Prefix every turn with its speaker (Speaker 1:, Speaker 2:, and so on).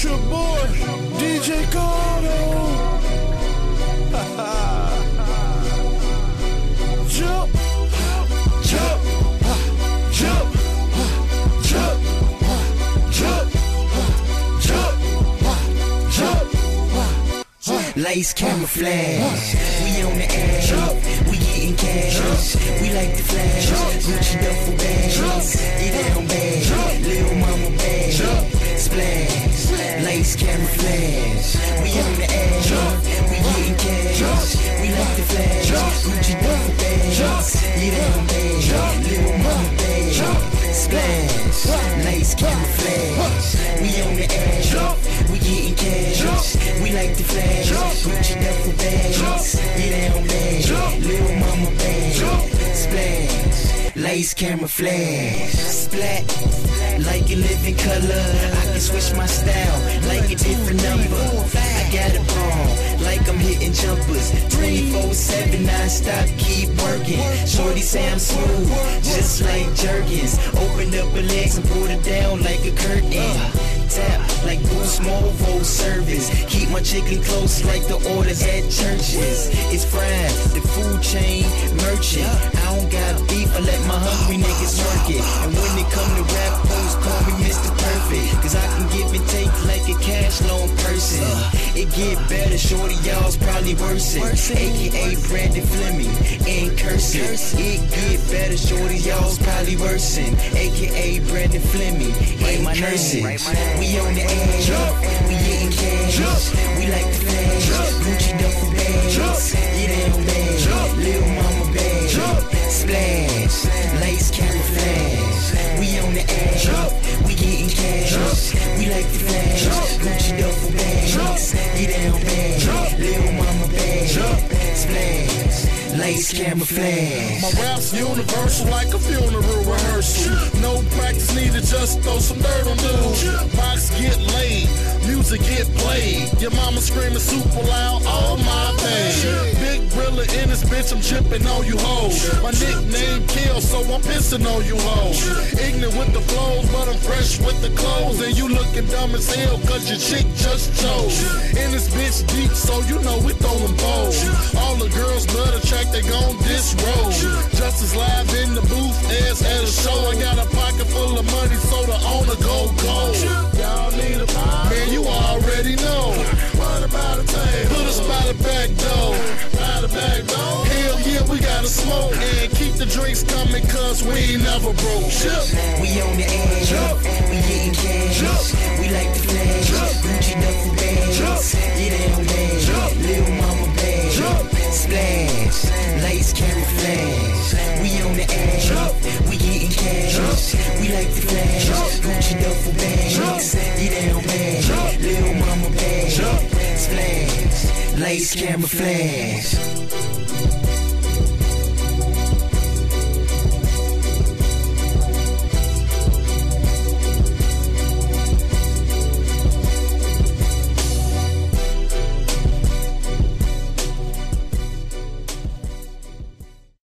Speaker 1: It's your boy, DJ Cardo. Jump, jump, jump, jump, jump, jump, jump.
Speaker 2: Lights, camera, flash. We on the ash. We getting cash. We like the flash. Gucci duffel bags. Get down bad. Lil' mama bad. Splash. Lights, camera, flash. We on the ash. We getting cash. We like the flash. Gucci duffel bags. Get down bad. Lil' mama bad. Splash. Lights, camera, flash. We on the ash. We getting cash. We like the flash. Gucci duffel bags. Get down bad. Lil' mama bad. Splash. Lights, camera, flash. Splat. Like a living color. I can switch my style like a different number. I got a ball like I'm hitting jumpers. 24/7 non-stop, keep working. Shorty say I'm smooth, just like Jergens. Open up her legs and pull it down like a curtain. Tap like Boost Mobile service. Keep my chicken close like the orders at churches. It's fried, the food chain merchant. I don't got beef, I let my hungry niggas work it. And when it come to rap hoes, call me Mr. Perfect. Cause I can give and take like a cash loan person. It get better, shorty, y'all's probably worsen. AKA Brandon Fleming in cursive. It get better, shorty, y'all's probably worsen. AKA Brandon Fleming in my nurses. We on the edge, we getting cash. We like the flash, Gucci duffel bags. Get down bad, Lil' mama bad. Splash, lights, camera, flash. We on the edge, we getting cash. We like the flash, Gucci duffel bags. Get down bad, Lil' mama bad. Splash, lights, camera, flash.
Speaker 1: My rap's universal like a funeral rehearsal. No practice needed, just throw some dirt on dudes. Box get laid, music get played. Your mama screaming super loud, oh my babe. Big Grilla in this bitch, I'm chipping on you hoes. My nickname Kill, so I'm pissing on you hoes. Ignorant with the flows, but I'm fresh with the clothes. And you looking dumb as hell, cause your chick just chose. In this bitch deep, so you know we throwing bows. All the girls love the track, they gon' disrobe. Justice live in the booth, as at a show. I got a pocket full of money, so the owner go gold. Y'all need a pie? Man, you already know. What about a table? Put us by the back door. By the back door? Hell yeah, we gotta smoke. And keep the drinks coming, cause we ain't never broke.
Speaker 2: We on the edge, we getting cash. We like the flash, Gucci duffel bags. Get down bad, Lil' mama bad. Splash, lights, camera, flash. We on the edge, we getting cash. We like the flash, Gucci duffel bags. Get down bad, Lil' mama bad. Splash, lights, camera, flash.